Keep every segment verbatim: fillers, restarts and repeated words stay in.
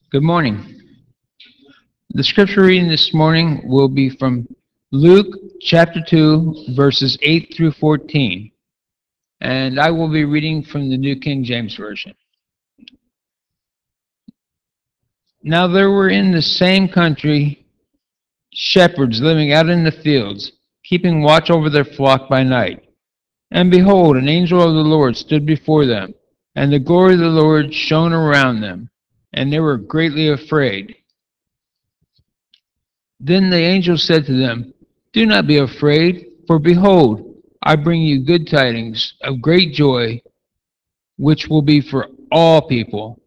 Good morning. The scripture reading this morning will be from Luke chapter two, verses eight through fourteen, and I will be reading from the New King James Version. Now there were in the same country shepherds living out in the fields, keeping watch over their flock by night. And behold, an angel of the Lord stood before them, and the glory of the Lord shone around them, and they were greatly afraid. Then the angel said to them, "Do not be afraid, for behold, I bring you good tidings of great joy, which will be for all people.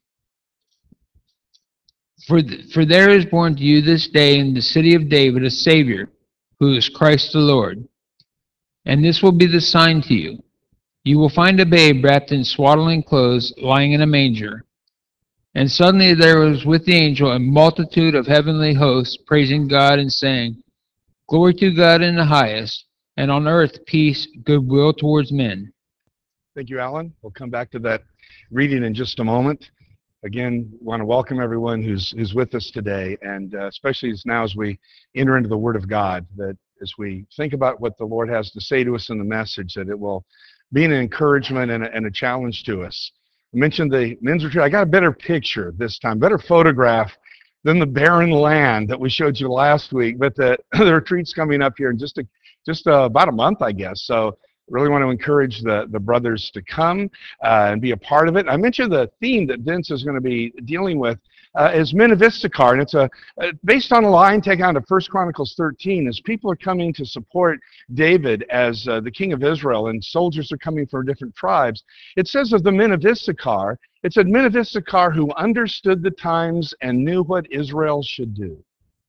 For, th- for there is born to you this day in the city of David a Savior, who is Christ the Lord. And this will be the sign to you. You will find a babe wrapped in swaddling clothes, lying in a manger." And suddenly there was with the angel a multitude of heavenly hosts, praising God and saying, "Glory to God in the highest, and on earth peace, goodwill towards men." Thank you, Alan. We'll come back to that reading in just a moment. Again, want to welcome everyone who's who's with us today, and uh, especially as now as we enter into the Word of God, that as we think about what the Lord has to say to us in the message, that it will be an encouragement and a, and a challenge to us. I mentioned the men's retreat. I got a better picture this time, better photograph than the barren land that we showed you last week. But the, the retreat's coming up here in just a, just uh, about a month, I guess. So really want to encourage the, the brothers to come uh, and be a part of it. I mentioned the theme that Vince is going to be dealing with uh, is Men of Issachar, and it's a uh, based on a line taken out of First Chronicles thirteen. As people are coming to support David as uh, the king of Israel, and soldiers are coming from different tribes, it says of the men of Issachar, it said men of Issachar who understood the times and knew what Israel should do.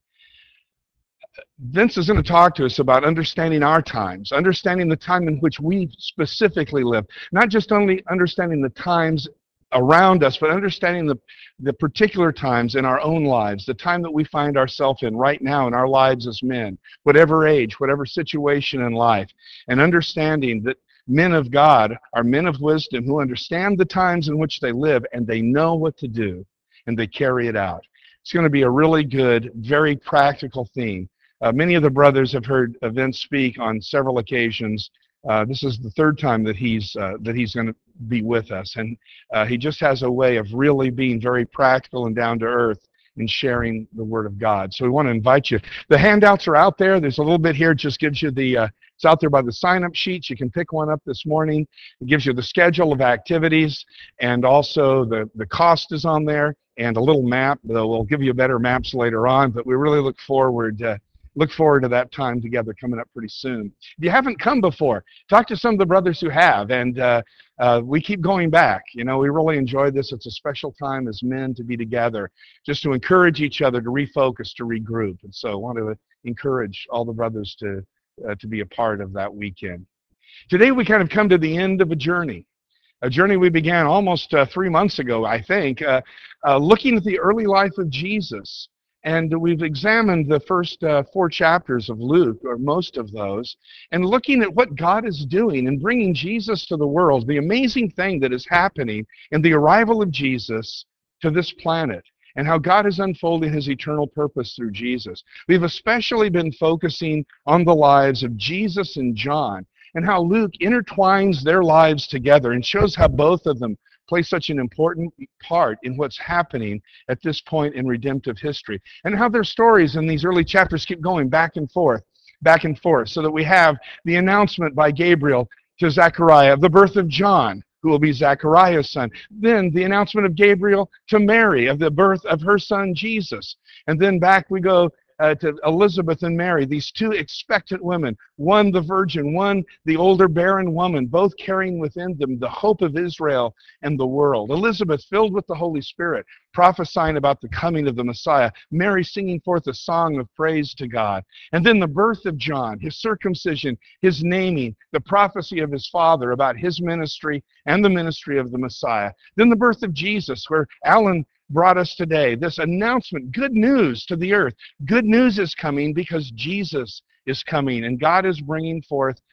Vince is going to talk to us about understanding our times, understanding the time in which we specifically live, not just only understanding the times around us, but understanding the, the particular times in our own lives, the time that we find ourselves in right now in our lives as men, whatever age, whatever situation in life, and understanding that men of God are men of wisdom who understand the times in which they live, and they know what to do, and they carry it out. It's going to be a really good, very practical theme. Uh, many of the brothers have heard Vince speak on several occasions. Uh, this is the third time that he's uh, that he's going to be with us, and uh, he just has a way of really being very practical and down to earth in sharing the Word of God. So we want to invite you. The handouts are out there. There's a little bit here. It just gives you the. Uh, it's out there by the sign-up sheets. You can pick one up this morning. It gives you the schedule of activities, and also the the cost is on there, and a little map. Though we'll give you better maps later on. But we really look forward. To, Look forward to that time together coming up pretty soon. If you haven't come before, talk to some of the brothers who have, and uh, uh, we keep going back. You know, we really enjoy this. It's a special time as men to be together, just to encourage each other to refocus, to regroup. And so I want to encourage all the brothers to, uh, to be a part of that weekend. Today we kind of come to the end of a journey. A journey we began almost uh, three months ago, I think, uh, uh, looking at the early life of Jesus. And we've examined the first uh, four chapters of Luke, or most of those, and looking at what God is doing in bringing Jesus to the world, the amazing thing that is happening in the arrival of Jesus to this planet, and how God is unfolding his eternal purpose through Jesus. We've especially been focusing on the lives of Jesus and John, and how Luke intertwines their lives together and shows how both of them play such an important part in what's happening at this point in redemptive history, and how their stories in these early chapters keep going back and forth, back and forth, so that we have the announcement by Gabriel to Zechariah of the birth of John, who will be Zechariah's son. Then the announcement of Gabriel to Mary of the birth of her son Jesus. And then back we go Uh, to Elizabeth and Mary, these two expectant women, one the virgin, one the older barren woman, both carrying within them the hope of Israel and the world. Elizabeth filled with the Holy Spirit, prophesying about the coming of the Messiah. Mary singing forth a song of praise to God. And then the birth of John, his circumcision, his naming, the prophecy of his father about his ministry and the ministry of the Messiah. Then the birth of Jesus, where Alan brought us today, this announcement, good news to the earth. Good news is coming because Jesus is coming, and God is bringing forth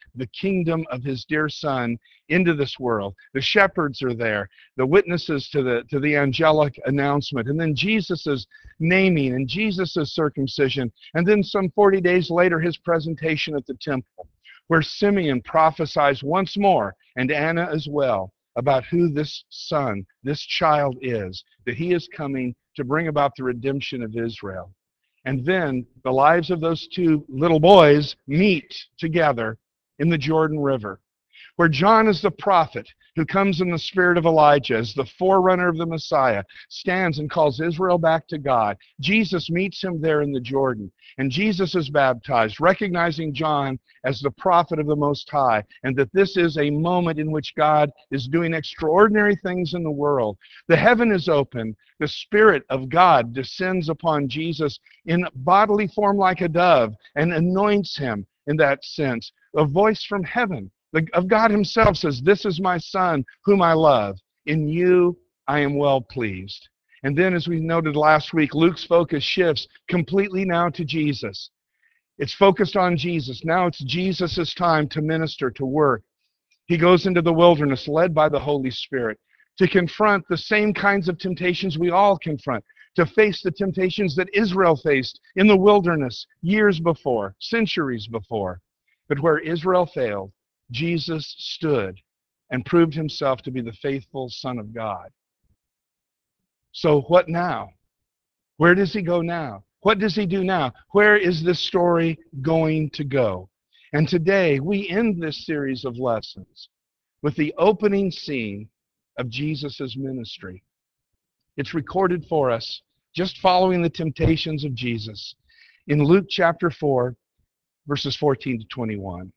the kingdom of his dear Son into this world. The shepherds are there, the witnesses to the, to the angelic announcement, and then Jesus' naming and Jesus' circumcision, and then some forty days later, his presentation at the temple, where Simeon prophesies once more, and Anna as well, about who this son, this child is, that he is coming to bring about the redemption of Israel. And then the lives of those two little boys meet together in the Jordan River, where John is the prophet who comes in the spirit of Elijah as the forerunner of the Messiah, stands and calls Israel back to God. Jesus meets him there in the Jordan, and Jesus is baptized, recognizing John as the prophet of the Most High, and that this is a moment in which God is doing extraordinary things in the world. The heaven is open. The Spirit of God descends upon Jesus in bodily form like a dove and anoints him in that sense. A voice from heaven of God himself says, "This is my Son whom I love. In you I am well pleased." And then, as we noted last week, Luke's focus shifts completely now to Jesus. It's focused on Jesus. Now it's Jesus' time to minister, to work. He goes into the wilderness led by the Holy Spirit to confront the same kinds of temptations we all confront, to face the temptations that Israel faced in the wilderness years before, centuries before. But where Israel failed, Jesus stood and proved himself to be the faithful Son of God. So what now? Where does he go now? What does he do now? Where is this story going to go? And today we end this series of lessons with the opening scene of Jesus' ministry. It's recorded for us just following the temptations of Jesus in Luke chapter four, verses fourteen to twenty-one.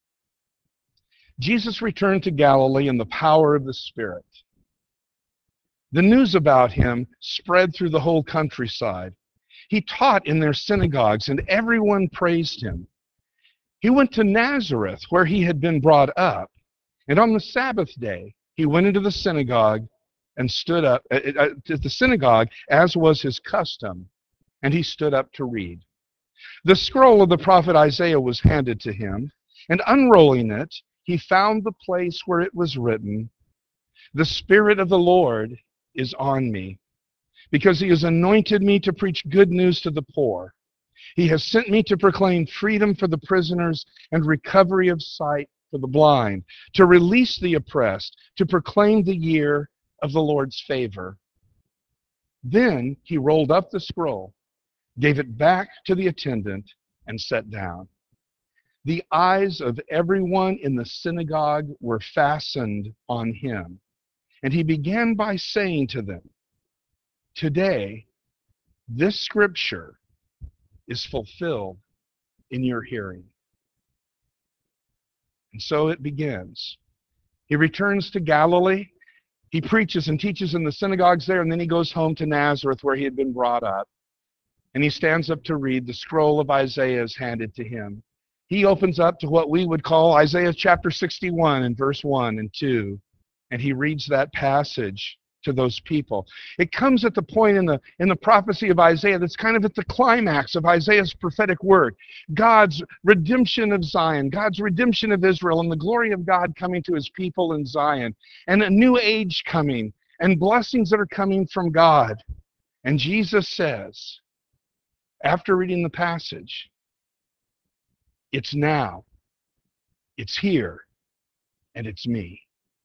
Jesus returned to Galilee in the power of the Spirit. The news about him spread through the whole countryside. He taught in their synagogues, and everyone praised him. He went to Nazareth, where he had been brought up, and on the Sabbath day, he went into the synagogue and stood up at the synagogue, as was his custom, and he stood up to read. The scroll of the prophet Isaiah was handed to him, and unrolling it, he found the place where it was written, "The Spirit of the Lord is on me, because he has anointed me to preach good news to the poor. He has sent me to proclaim freedom for the prisoners and recovery of sight for the blind, to release the oppressed, to proclaim the year of the Lord's favor." Then he rolled up the scroll, gave it back to the attendant, and sat down. The eyes of everyone in the synagogue were fastened on him, and he began by saying to them, "Today, this scripture is fulfilled in your hearing." And so it begins. He returns to Galilee. He preaches and teaches in the synagogues there, and then he goes home to Nazareth, where he had been brought up. And he stands up to read. The scroll of Isaiah is handed to him. He opens up to what we would call Isaiah chapter sixty-one and verse one and two, and he reads that passage to those people. It comes at the point in the in the prophecy of Isaiah that's kind of at the climax of Isaiah's prophetic word. God's redemption of Zion, God's redemption of Israel, and the glory of God coming to his people in Zion, and a new age coming, and blessings that are coming from God. And Jesus says, after reading the passage, "It's now, it's here, and it's me."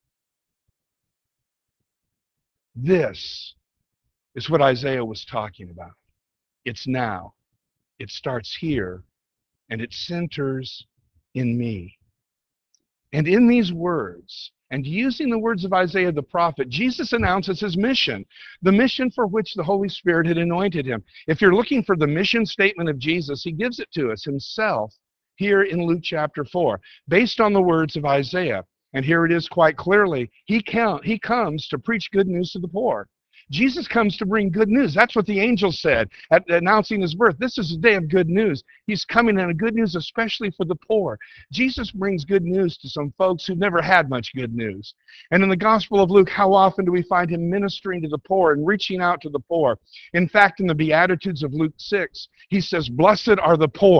This is what Isaiah was talking about. It's now. It starts here, and it centers in me. And in these words, and using the words of Isaiah the prophet, Jesus announces his mission, the mission for which the Holy Spirit had anointed him. If you're looking for the mission statement of Jesus, he gives it to us himself here in Luke chapter four, based on the words of Isaiah. And here it is quite clearly. He, count, he comes to preach good news to the poor. Jesus comes to bring good news. That's what the angel said at announcing his birth. This is a day of good news. He's coming in a good news, especially for the poor. Jesus brings good news to some folks who've never had much good news. And in the Gospel of Luke, how often do we find him ministering to the poor and reaching out to the poor? In fact, in the Beatitudes of Luke six, he says, "Blessed are the poor."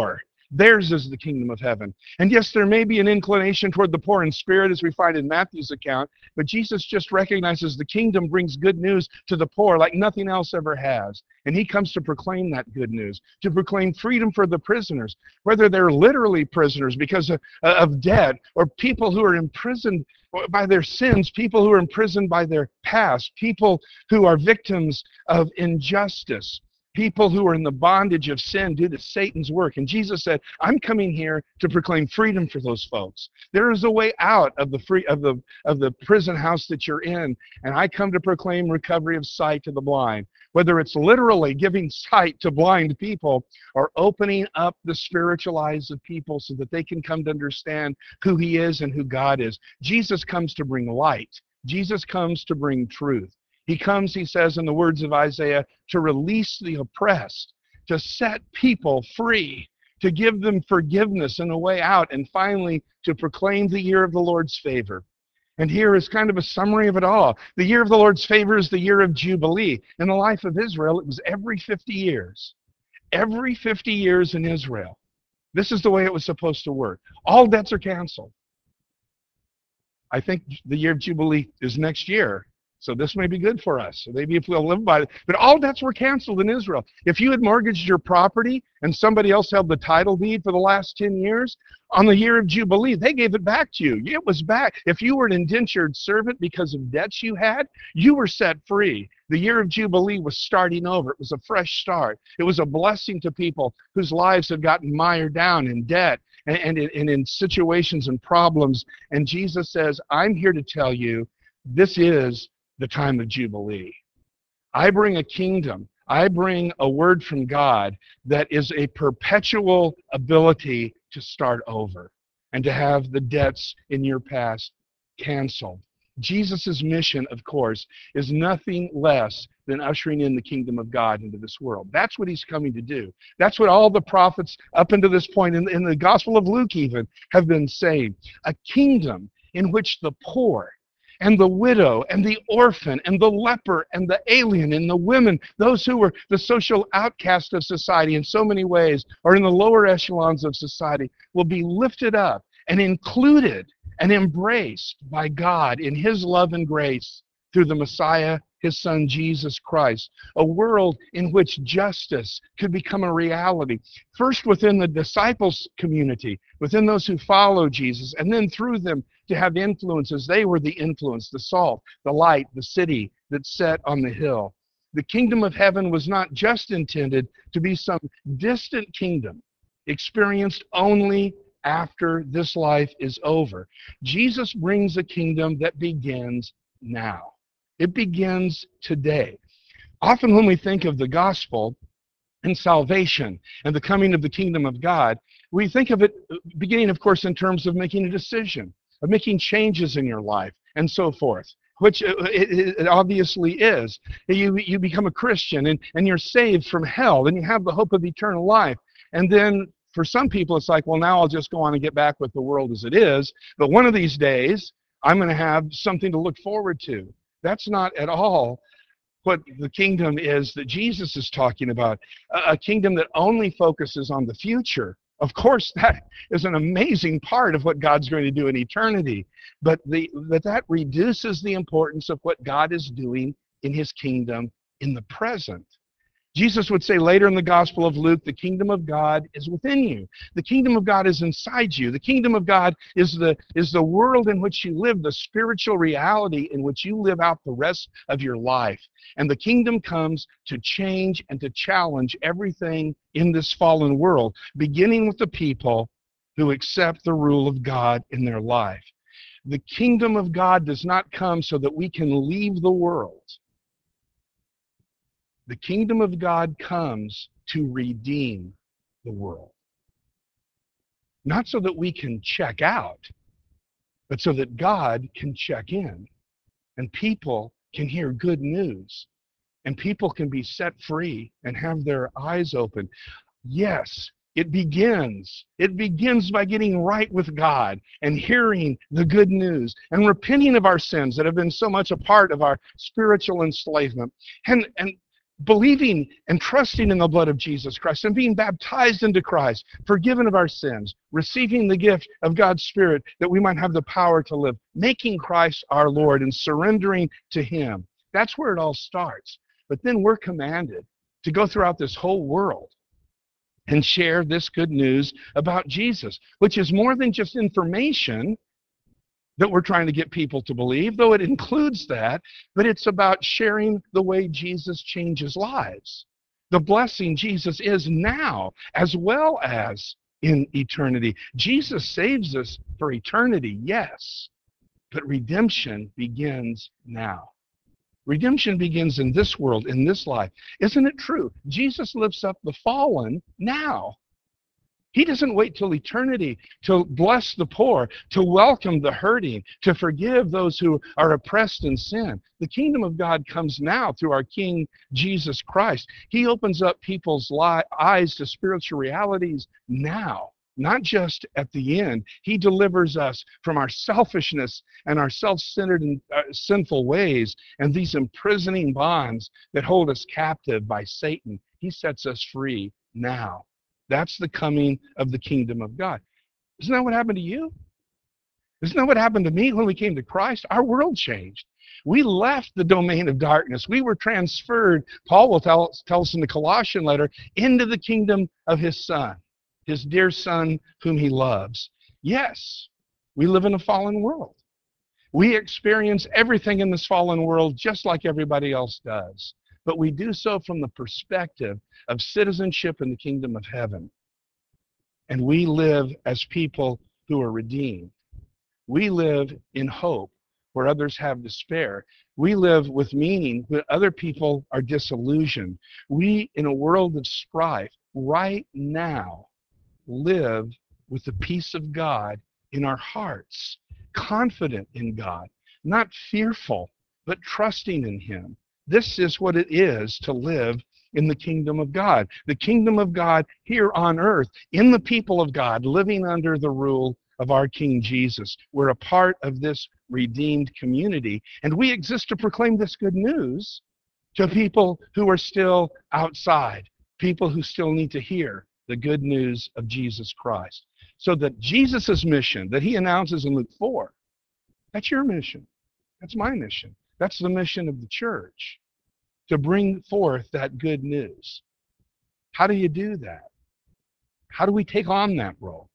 Theirs is the kingdom of heaven. And yes, there may be an inclination toward the poor in spirit, as we find in Matthew's account, but Jesus just recognizes the kingdom brings good news to the poor like nothing else ever has. And he comes to proclaim that good news, to proclaim freedom for the prisoners, whether they're literally prisoners because of, of debt, or people who are imprisoned by their sins, people who are imprisoned by their past, people who are victims of injustice, people who are in the bondage of sin due to Satan's work. And Jesus said, I'm coming here to proclaim freedom for those folks. There is a way out of the free of the of the prison house that you're in, and I come to proclaim recovery of sight to the blind. Whether it's literally giving sight to blind people or opening up the spiritual eyes of people so that they can come to understand who he is and who God is. Jesus comes to bring light. Jesus comes to bring truth. He comes, he says in the words of Isaiah, to release the oppressed, to set people free, to give them forgiveness and a way out, and finally to proclaim the year of the Lord's favor. And here is kind of a summary of it all. The year of the Lord's favor is the year of Jubilee. In the life of Israel, it was every fifty years. Every fifty years in Israel. This is the way it was supposed to work. All debts are canceled. I think the year of Jubilee is next year. So this may be good for us. So maybe if we'll live by it. But all debts were canceled in Israel. If you had mortgaged your property and somebody else held the title deed for the last ten years, on the year of Jubilee, they gave it back to you. It was back. If you were an indentured servant because of debts you had, you were set free. The year of Jubilee was starting over. It was a fresh start. It was a blessing to people whose lives had gotten mired down in debt and, and, and in situations and problems. And Jesus says, I'm here to tell you, this is the time of Jubilee. I bring a kingdom. I bring a word from God that is a perpetual ability to start over and to have the debts in your past canceled. Jesus' mission, of course, is nothing less than ushering in the kingdom of God into this world. That's what he's coming to do. That's what all the prophets up until this point, in, in the Gospel of Luke even, have been saying. A kingdom in which the poor and the widow and the orphan and the leper and the alien and the women, those who were the social outcast of society in so many ways, or in the lower echelons of society, will be lifted up and included and embraced by God in his love and grace through the Messiah, his son Jesus Christ. A world in which justice could become a reality, first within the disciples' community, within those who follow Jesus, and then through them to have influences. They were the influence, the salt, the light, the city that set on the hill. The kingdom of heaven was not just intended to be some distant kingdom experienced only after this life is over. Jesus brings a kingdom that begins now. It begins today. Often when we think of the gospel and salvation and the coming of the kingdom of God, we think of it beginning, of course, in terms of making a decision, of making changes in your life, and so forth, which it, it obviously is. You, you become a Christian, and, and you're saved from hell, and you have the hope of eternal life. And then for some people, it's like, well, now I'll just go on and get back with the world as it is, but one of these days, I'm going to have something to look forward to. That's not at all what the kingdom is that Jesus is talking about, a, a kingdom that only focuses on the future. Of course, that is an amazing part of what God's going to do in eternity, but, the, but that reduces the importance of what God is doing in his kingdom in the present. Jesus would say later in the Gospel of Luke, the kingdom of God is within you. The kingdom of God is inside you. The kingdom of God is the, is the world in which you live, the spiritual reality in which you live out the rest of your life. And the kingdom comes to change and to challenge everything in this fallen world, beginning with the people who accept the rule of God in their life. The kingdom of God does not come so that we can leave the world. The kingdom of God comes to redeem the world. Not so that we can check out, but so that God can check in, and people can hear good news, and people can be set free and have their eyes open. Yes, it begins. It begins by getting right with God and hearing the good news and repenting of our sins that have been so much a part of our spiritual enslavement. And, and believing and trusting in the blood of Jesus Christ and being baptized into Christ, forgiven of our sins, receiving the gift of God's Spirit that we might have the power to live, making Christ our Lord and surrendering to Him. That's where it all starts. But then we're commanded to go throughout this whole world and share this good news about Jesus, which is more than just information that we're trying to get people to believe, though it includes that, but it's about sharing the way Jesus changes lives. The blessing Jesus is now, as well as in eternity. Jesus saves us for eternity, yes, but redemption begins now. Redemption begins in this world, in this life. Isn't it true? Jesus lifts up the fallen now. He doesn't wait till eternity to bless the poor, to welcome the hurting, to forgive those who are oppressed in sin. The kingdom of God comes now through our King Jesus Christ. He opens up people's li- eyes to spiritual realities now, not just at the end. He delivers us from our selfishness and our self-centered and uh, sinful ways and these imprisoning bonds that hold us captive by Satan. He sets us free now. That's the coming of the kingdom of God. Isn't that what happened to you? Isn't that what happened to me when we came to Christ? Our world changed. We left the domain of darkness. We were transferred, Paul will tell us, tell us in the Colossian letter, into the kingdom of his Son, his dear Son whom he loves. Yes, we live in a fallen world. We experience everything in this fallen world just like everybody else does. But we do so from the perspective of citizenship in the kingdom of heaven. And we live as people who are redeemed. We live in hope where others have despair. We live with meaning when other people are disillusioned. We, in a world of strife, right now live with the peace of God in our hearts, confident in God, not fearful, but trusting in Him. This is what it is to live in the kingdom of God. The kingdom of God here on earth, in the people of God, living under the rule of our King Jesus. We're a part of this redeemed community, and we exist to proclaim this good news to people who are still outside, people who still need to hear the good news of Jesus Christ. So that Jesus' mission that He announces in Luke four, that's your mission. That's my mission. That's the mission of the church, to bring forth that good news. How do you do that? How do we take on that role?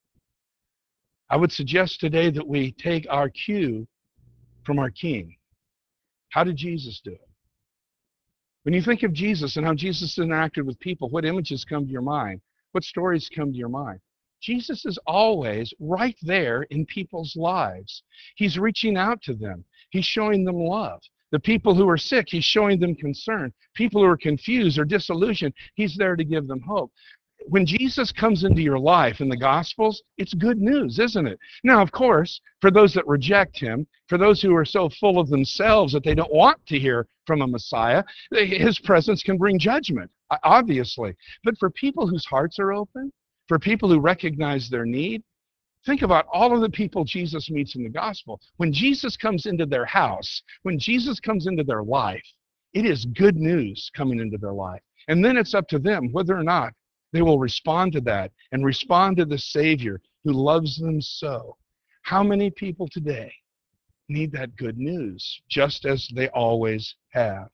I would suggest today that we take our cue from our King. How did Jesus do it? When you think of Jesus and how Jesus interacted with people, what images come to your mind? What stories come to your mind? Jesus is always right there in people's lives. He's reaching out to them. He's showing them love. The people who are sick, He's showing them concern. People who are confused or disillusioned, He's there to give them hope. When Jesus comes into your life in the Gospels, it's good news, isn't it? Now, of course, for those that reject Him, for those who are so full of themselves that they don't want to hear from a Messiah, His presence can bring judgment, obviously. But for people whose hearts are open, for people who recognize their need, think about all of the people Jesus meets in the Gospel. When Jesus comes into their house, when Jesus comes into their life, it is good news coming into their life. And then it's up to them whether or not they will respond to that and respond to the Savior who loves them so. How many people today need that good news, just as they always have?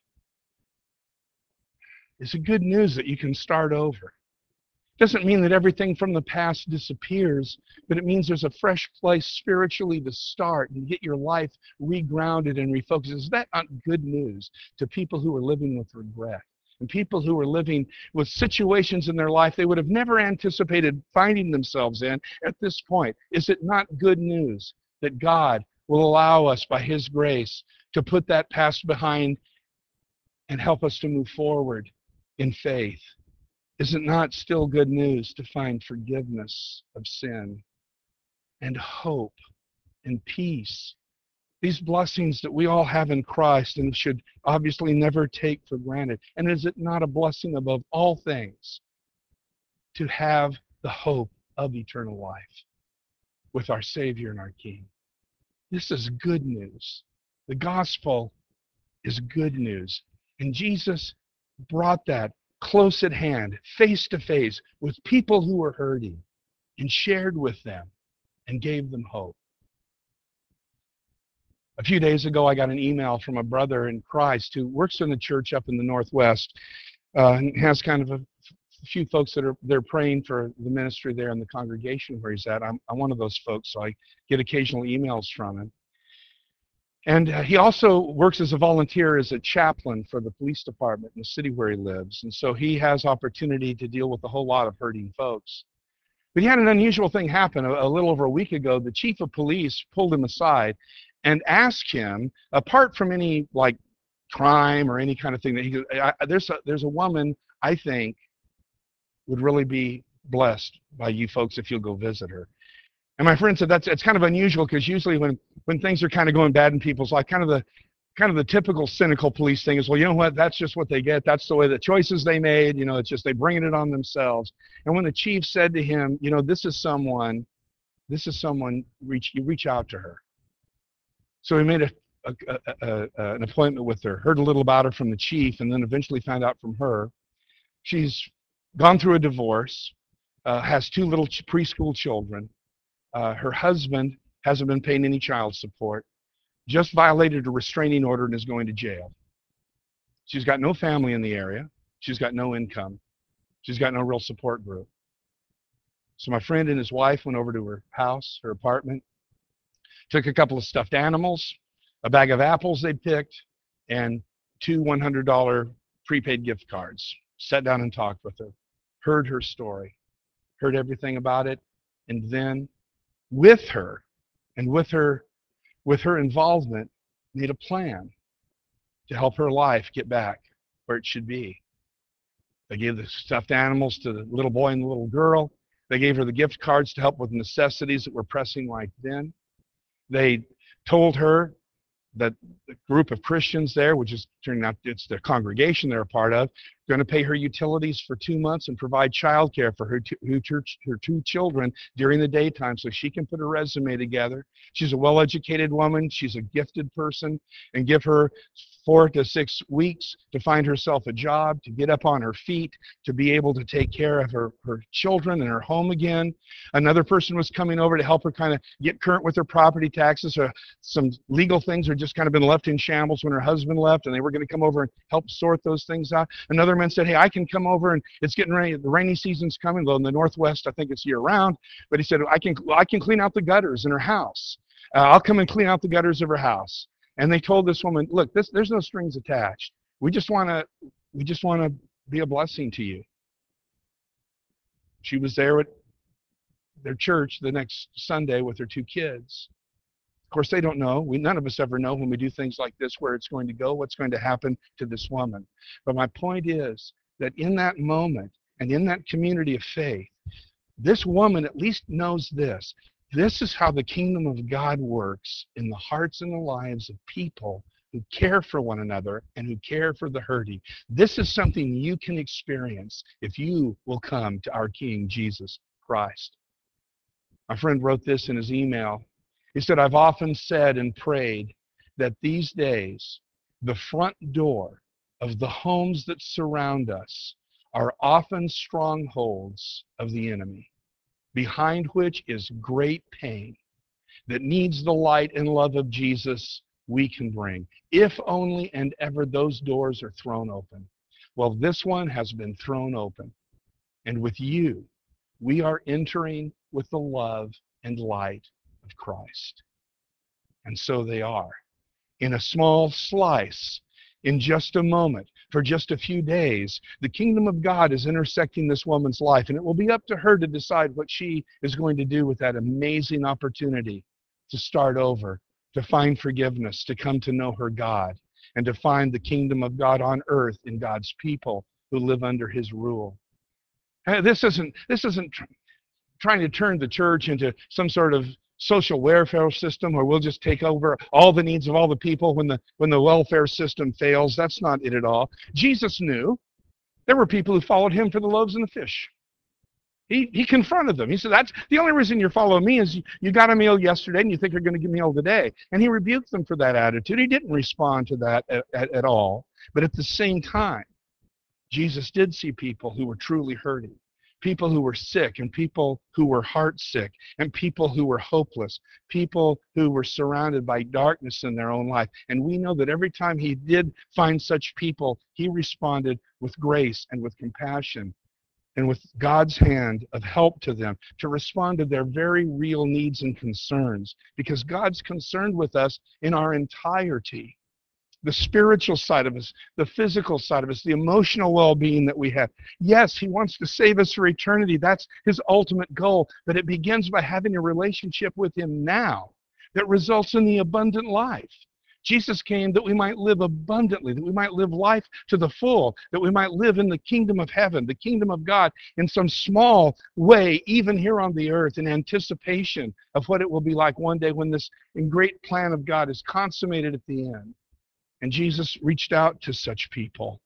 It's a good news that you can start over. Doesn't mean that everything from the past disappears, but it means there's a fresh place spiritually to start and get your life regrounded and refocused. Is that not good news to people who are living with regret and people who are living with situations in their life they would have never anticipated finding themselves in at this point? Is it not good news that God will allow us by His grace to put that past behind and help us to move forward in faith? Is it not still good news to find forgiveness of sin and hope and peace? These blessings that we all have in Christ and should obviously never take for granted. And is it not a blessing above all things to have the hope of eternal life with our Savior and our King? This is good news. The gospel is good news. And Jesus brought that close at hand, face to face with people who were hurting and shared with them and gave them hope. A few days ago, I got an email from a brother in Christ who works in a church up in the Northwest uh, and has kind of a few folks that are they're praying for the ministry there in the congregation where he's at. I'm, I'm one of those folks, so I get occasional emails from him. And uh, he also works as a volunteer as a chaplain for the police department in the city where he lives. And so he has opportunity to deal with a whole lot of hurting folks. But he had an unusual thing happen a, a little over a week ago. The chief of police pulled him aside and asked him, apart from any like crime or any kind of thing, that he I, there's a, there's a woman I think would really be blessed by you folks if you'll go visit her. And my friend said that's it's kind of unusual because usually when when things are kind of going bad in people's life, kind of the kind of the typical cynical police thing is, well, you know what, that's just what they get. That's the way the choices they made. You know, it's just they bring it on themselves. And when the chief said to him, you know, this is someone, this is someone, reach you reach out to her. So he made a, a, a, a, an appointment with her, heard a little about her from the chief, and then eventually found out from her. She's gone through a divorce, uh, has two little ch- preschool children. Uh, her husband hasn't been paying any child support, just violated a restraining order and is going to jail. She's got no family in the area. She's got no income. She's got no real support group. So my friend and his wife went over to her house, her apartment, took a couple of stuffed animals, a bag of apples they'd picked, and two one hundred dollars prepaid gift cards. Sat down and talked with her, heard her story, heard everything about it, and then with her and with her with her involvement made a plan to help her life get back where it should be. They gave the stuffed animals to the little boy and the little girl. They gave her the gift cards to help with necessities that were pressing right then. They told her that the group of Christians there, which is turning out it's their congregation they're a part of, going to pay her utilities for two months and provide child care for her two, her, her two children during the daytime so she can put her resume together. She's a well-educated woman. She's a gifted person, and give her four to six weeks to find herself a job, to get up on her feet, to be able to take care of her, her children and her home again. Another person was coming over to help her kind of get current with her property taxes. Or some legal things had just kind of been left in shambles when her husband left, and they were going to come over and help sort those things out. Another man said, hey, I can come over, and it's getting ready. The rainy season's coming. Though in the Northwest, I think it's year-round. But he said, I can, I can clean out the gutters in her house. Uh, I'll come and clean out the gutters of her house. And they told this woman, look, this, there's no strings attached. We just want to we just want to be a blessing to you. She was there at their church the next Sunday with her two kids. Of course, they don't know. We, none of us ever know when we do things like this where it's going to go, what's going to happen to this woman. But my point is that in that moment and in that community of faith, this woman at least knows this. This is how the kingdom of God works in the hearts and the lives of people who care for one another and who care for the hurting. This is something you can experience if you will come to our King, Jesus Christ. My friend wrote this in his email. He said, I've often said and prayed that these days the front door of the homes that surround us are often strongholds of the enemy, behind which is great pain that needs the light and love of Jesus we can bring, if only and ever those doors are thrown open. Well, this one has been thrown open. And with you, we are entering with the love and light of Christ. And so they are. In a small slice, in just a moment, for just a few days, the kingdom of God is intersecting this woman's life, and it will be up to her to decide what she is going to do with that amazing opportunity to start over, to find forgiveness, to come to know her God, and to find the kingdom of God on earth in God's people who live under his rule. This isn't, this isn't tr- trying to turn the church into some sort of social welfare system where we'll just take over all the needs of all the people when the when the welfare system fails. That's not it at all. Jesus knew there were people who followed him for the loaves and the fish. He he confronted them. He said, that's the only reason you're following me is you, you got a meal yesterday and you think you're going to get a meal today. And he rebuked them for that attitude. He didn't respond to that at, at, at all. But at the same time, Jesus did see people who were truly hurting, people who were sick, and people who were heart sick, and people who were hopeless, people who were surrounded by darkness in their own life. And we know that every time he did find such people, he responded with grace and with compassion and with God's hand of help to them, to respond to their very real needs and concerns, because God's concerned with us in our entirety. The spiritual side of us, the physical side of us, the emotional well-being that we have. Yes, he wants to save us for eternity. That's his ultimate goal. But it begins by having a relationship with him now that results in the abundant life. Jesus came that we might live abundantly, that we might live life to the full, that we might live in the kingdom of heaven, the kingdom of God, in some small way, even here on the earth, in anticipation of what it will be like one day when this great plan of God is consummated at the end. And Jesus reached out to such people.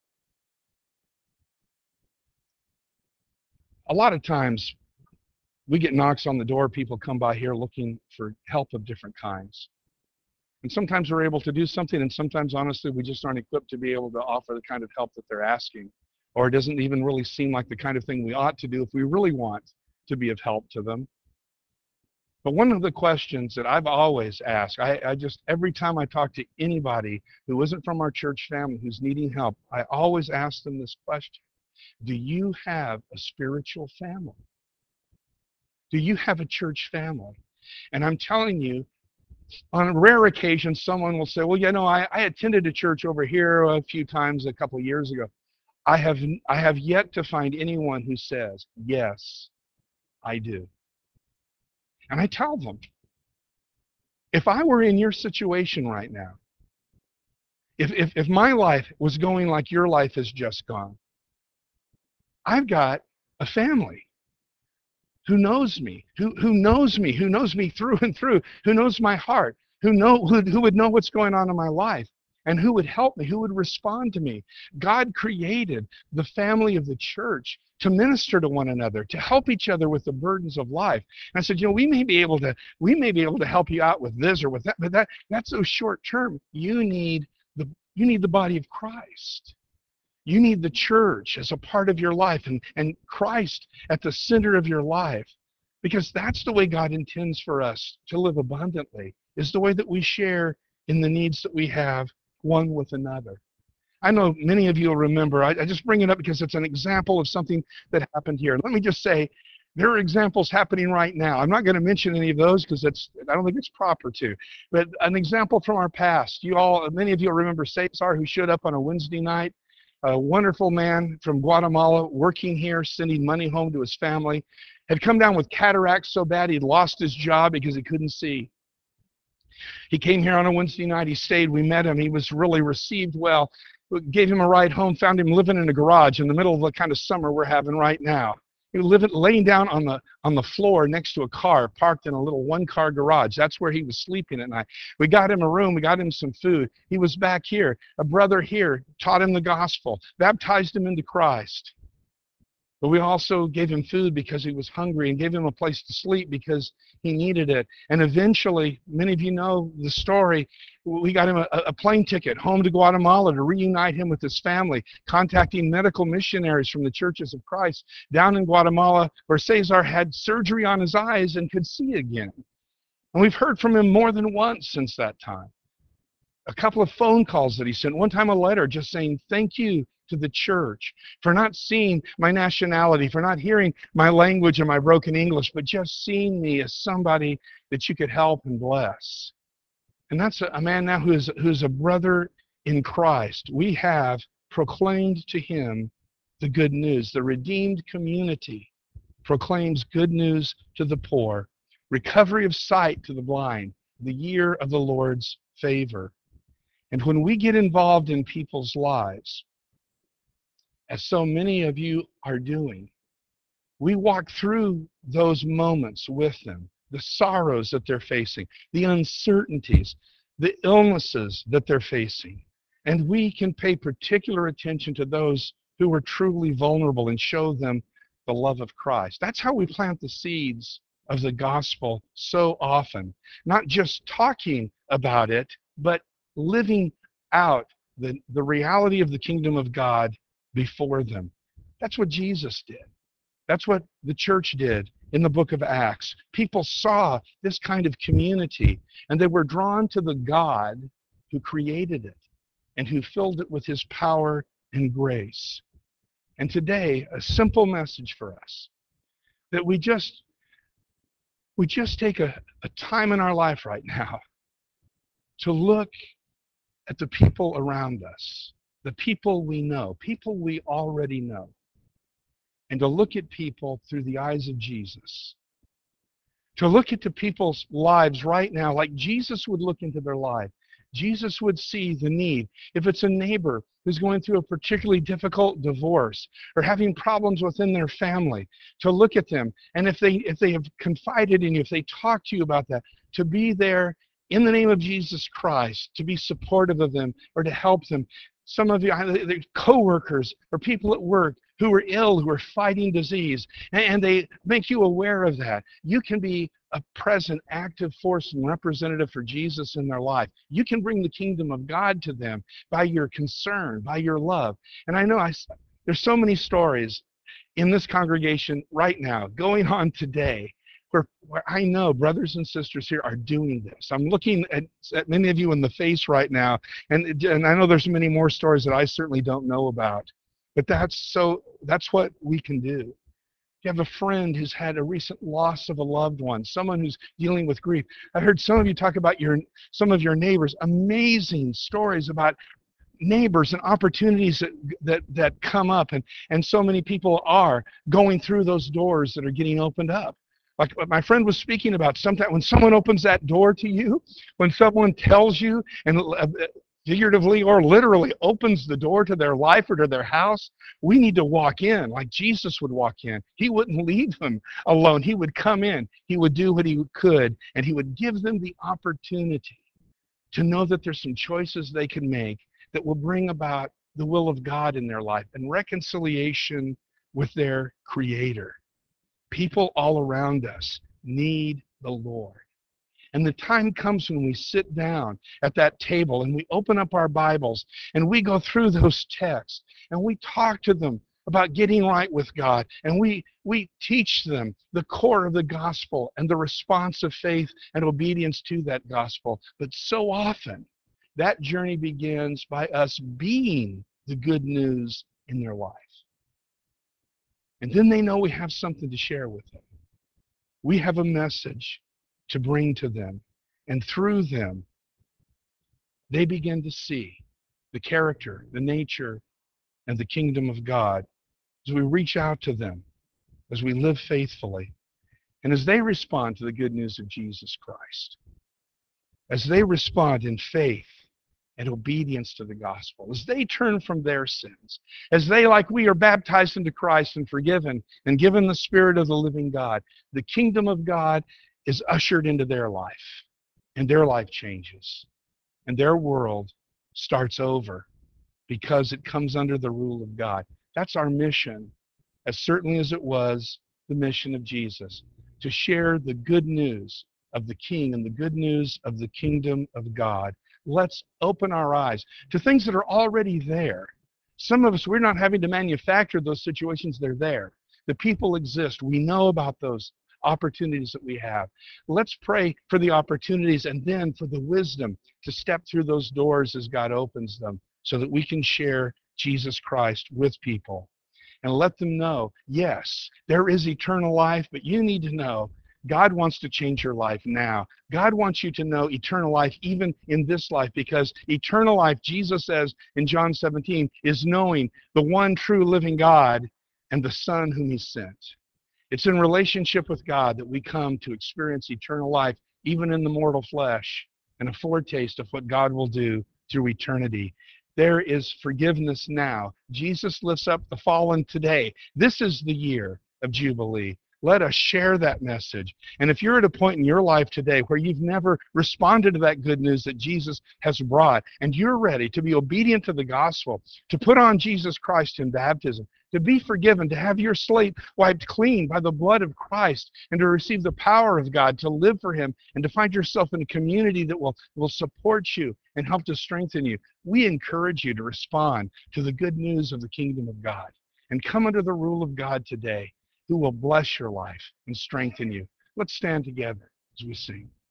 A lot of times, we get knocks on the door. People come by here looking for help of different kinds. And sometimes we're able to do something, and sometimes, honestly, we just aren't equipped to be able to offer the kind of help that they're asking. Or it doesn't even really seem like the kind of thing we ought to do if we really want to be of help to them. But one of the questions that I've always asked, I, I just, every time I talk to anybody who isn't from our church family who's needing help, I always ask them this question. Do you have a spiritual family? Do you have a church family? And I'm telling you, on rare occasions, someone will say, well, you know, I, I attended a church over here a few times a couple of years ago. I have, I have yet to find anyone who says, yes, I do. And I tell them, if I were in your situation right now, if, if, if my life was going like your life has just gone, I've got a family who knows me, who, who knows me, who knows me through and through, who knows my heart, who, know, who, who would know what's going on in my life, and who would help me, who would respond to me. God created the family of the church to minister to one another, to help each other with the burdens of life. And I said, you know, we may be able to, we may be able to help you out with this or with that, but that, that's so short term. You need the, you need the body of Christ. You need the church as a part of your life, and, and Christ at the center of your life, because that's the way God intends for us to live abundantly, is the way that we share in the needs that we have one with another. I know many of you will remember, I, I just bring it up because it's an example of something that happened here. Let me just say, there are examples happening right now. I'm not going to mention any of those because it's, I don't think it's proper to. But an example from our past. You all, many of you will remember Cesar, who showed up on a Wednesday night. A wonderful man from Guatemala, working here, sending money home to his family, had come down with cataracts so bad he'd lost his job because he couldn't see. He came here on a Wednesday night. He stayed. We met him. He was really received well. We gave him a ride home, found him living in a garage in the middle of the kind of summer we're having right now. He was living, laying down on the on the floor next to a car parked in a little one-car garage. That's where he was sleeping at night. We got him a room. We got him some food. He was back here. A brother here taught him the gospel, baptized him into Christ. But we also gave him food because he was hungry, and gave him a place to sleep because he needed it. And eventually, many of you know the story, we got him a, a plane ticket home to Guatemala to reunite him with his family, contacting medical missionaries from the Churches of Christ down in Guatemala, where Cesar had surgery on his eyes and could see again. And we've heard from him more than once since that time. A couple of phone calls that he sent, one time a letter just saying, thank you to the church for not seeing my nationality, for not hearing my language and my broken English, but just seeing me as somebody that you could help and bless. And that's a, a man now who is who's a brother in Christ. We have proclaimed to him the good news. The redeemed community proclaims good news to the poor, recovery of sight to the blind, the year of the Lord's favor. And when we get involved in people's lives, as so many of you are doing, we walk through those moments with them, the sorrows that they're facing, the uncertainties, the illnesses that they're facing. And we can pay particular attention to those who are truly vulnerable and show them the love of Christ. That's how we plant the seeds of the gospel so often. Not just talking about it, but living out the, the reality of the kingdom of God before them. That's what Jesus did. That's what the church did in the book of Acts. People saw this kind of community, and they were drawn to the God who created it and who filled it with his power and grace. And today, a simple message for us, that we just we just take a, a time in our life right now to look at the people around us, the people we know, people we already know, and to look at people through the eyes of Jesus. To look into people's lives right now like Jesus would look into their life. Jesus would see the need. If it's a neighbor who's going through a particularly difficult divorce or having problems within their family, to look at them, and if they if they have confided in you, if they talk to you about that, to be there in the name of Jesus Christ, to be supportive of them or to help them. Some of you, the co-workers or people at work who are ill, who are fighting disease, and they make you aware of that. You can be a present, active force and representative for Jesus in their life. You can bring the kingdom of God to them by your concern, by your love. And I know I, there's so many stories in this congregation right now, going on today, where, where I know brothers and sisters here are doing this. I'm looking at, at many of you in the face right now, and, and I know there's many more stories that I certainly don't know about. But that's so that's what we can do. You have a friend who's had a recent loss of a loved one, someone who's dealing with grief. I heard some of you talk about your some of your neighbors, amazing stories about neighbors and opportunities that that, that come up, and, and so many people are going through those doors that are getting opened up. Like what my friend was speaking about, sometimes when someone opens that door to you, when someone tells you and uh, figuratively or literally opens the door to their life or to their house, we need to walk in like Jesus would walk in. He wouldn't leave them alone. He would come in. He would do what he could, and he would give them the opportunity to know that there's some choices they can make that will bring about the will of God in their life and reconciliation with their Creator. People all around us need the Lord. And the time comes when we sit down at that table and we open up our Bibles and we go through those texts and we talk to them about getting right with God, and we we teach them the core of the gospel and the response of faith and obedience to that gospel. But so often that journey begins by us being the good news in their life. And then they know we have something to share with them. We have a message to bring to them. And through them, they begin to see the character, the nature, and the kingdom of God as we reach out to them, as we live faithfully, and as they respond to the good news of Jesus Christ. As they respond in faith and obedience to the gospel, as they turn from their sins, as they, like we, are baptized into Christ and forgiven and given the Spirit of the living God, the kingdom of God is ushered into their life, and their life changes, and their world starts over because it comes under the rule of God. That's our mission, as certainly as it was the mission of Jesus, to share the good news of the King and the good news of the kingdom of God. Let's open our eyes to things that are already there. Some of us, we're not having to manufacture those situations. They're there. The people exist. We know about those opportunities that we have. Let's pray for the opportunities and then for the wisdom to step through those doors as God opens them so that we can share Jesus Christ with people and let them know, yes, there is eternal life, but you need to know God wants to change your life now. God wants you to know eternal life even in this life, because eternal life, Jesus says in John seventeen, is knowing the one true living God and the Son whom he sent. It's in relationship with God that we come to experience eternal life, even in the mortal flesh, and a foretaste of what God will do through eternity. There is forgiveness now. Jesus lifts up the fallen today. This is the year of Jubilee. Let us share that message. And if you're at a point in your life today where you've never responded to that good news that Jesus has brought, and you're ready to be obedient to the gospel, to put on Jesus Christ in baptism, to be forgiven, to have your slate wiped clean by the blood of Christ, and to receive the power of God, to live for Him, and to find yourself in a community that will, will support you and help to strengthen you, we encourage you to respond to the good news of the kingdom of God and come under the rule of God today, who will bless your life and strengthen you. Let's stand together as we sing.